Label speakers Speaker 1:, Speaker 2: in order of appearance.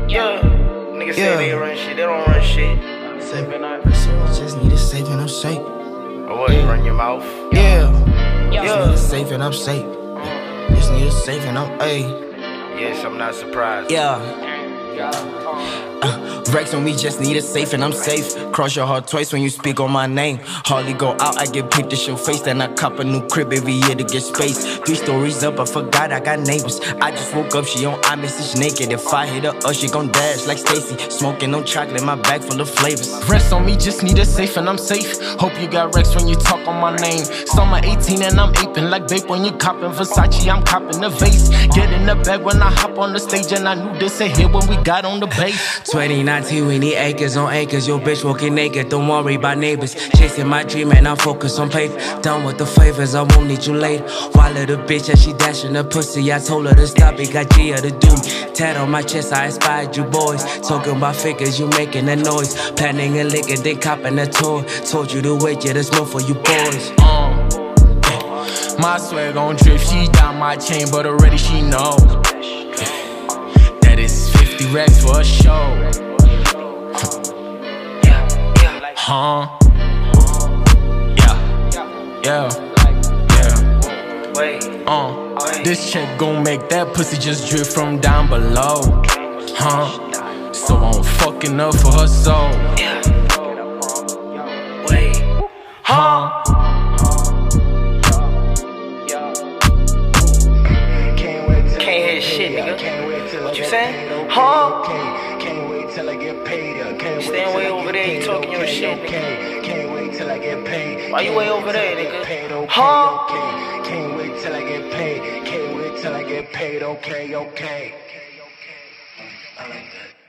Speaker 1: Yeah. Niggas say they run shit, they don't run shit.
Speaker 2: Just need a safe and I'm safe.
Speaker 1: Or what, you run your mouth?
Speaker 2: Yeah. Just need a safe and I'm safe. Just need a safe and I'm
Speaker 1: Yes, I'm not surprised.
Speaker 2: Rex on me, just need a safe and I'm safe. Cross your heart twice when you speak on my name. Hardly go out, I get picked to show face. Then I cop a new crib every year to get space. 3 stories up, I forgot I got neighbors. I just woke up, she on iMessage naked. If I hit her up, she gon' dash like Stacy. Smoking on chocolate, my bag full of flavors.
Speaker 3: Rex on me, just need a safe and I'm safe. Hope you got Rex when you talk on my name. Summer 18 and I'm aping like babe when you copping Versace, I'm copping the vase. Get in the bag when I hop on the stage and I knew this a hit when we got on the bass.
Speaker 4: 2019, we need acres on acres. Your bitch walking naked, don't worry about neighbors. Chasing my dream and I'm focused on paper. Done with the favors, I won't need you later. Wallet a bitch and she dashing her pussy. I told her to stop it, got Gia to do me. Tat on my chest, I inspired you boys. Talking about figures, you making a noise. Planning a lick and then copping a toy. Told you to wait, yeah, there's more for you boys.
Speaker 3: My swag on drip, she down my chain, but already she knows that it's 50 racks for a show. Huh? Yeah. This check gon' make that pussy just drip from down below. So I'm fucking up for her soul.
Speaker 1: Can't hear shit, nigga. What you saying?
Speaker 5: Can't wait till I get paid.
Speaker 1: You staying way over there, you talking your shit, nigga.
Speaker 5: Can't wait till I get paid.
Speaker 1: Why you way over there, nigga?
Speaker 5: Can't wait till I get paid. Can't wait till I get paid. Okay. I like that.